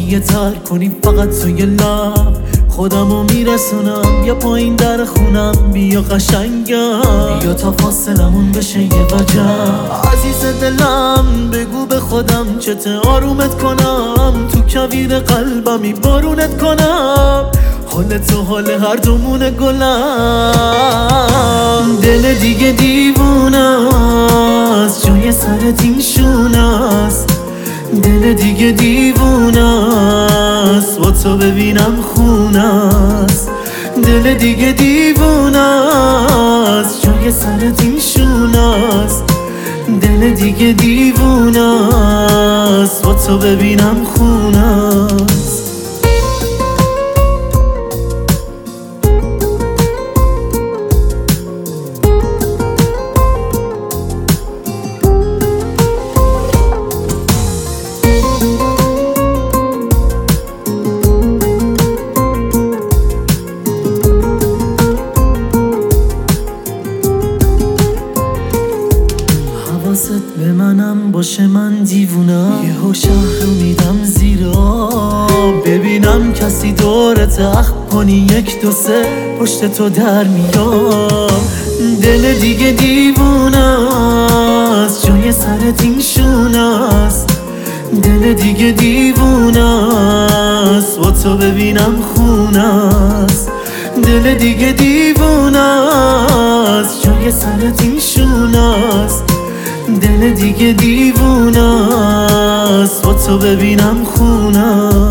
یه تر کنی فقط توی لب خودمو میرسونم یا پایین در خونم. بیا قشنگم بیا تا فاصلمون بشه یه وجب. عزیز دلم بگو به خودم چته آرومت کنم، تو کویر قلبمی بارونت کنم. حال تو حال هر دومون گلم. دل دیگه دیوونه است جای سرت این شونه است. دل دیگه دیوونه است با تو ببینم خونه است. دل دیگه دیوونه است جای سرت این شونه است. دل دیگه دیوونه است با تو ببینم خونه است. حواست به منم باشه من دیوونم. یهو شهر رو میدم زیر آب ببینم کسی دورت اخم کنی یک دو سه پشت تو در میام. دل دیگه دیوونه است جای سرت این شونه است. دل دیگه دیوونه است با تو ببینم خونه است. دل دیگه دیوونه است جای سرت این شونه است. دل دیگه دیوونه است با تو ببینم خونه.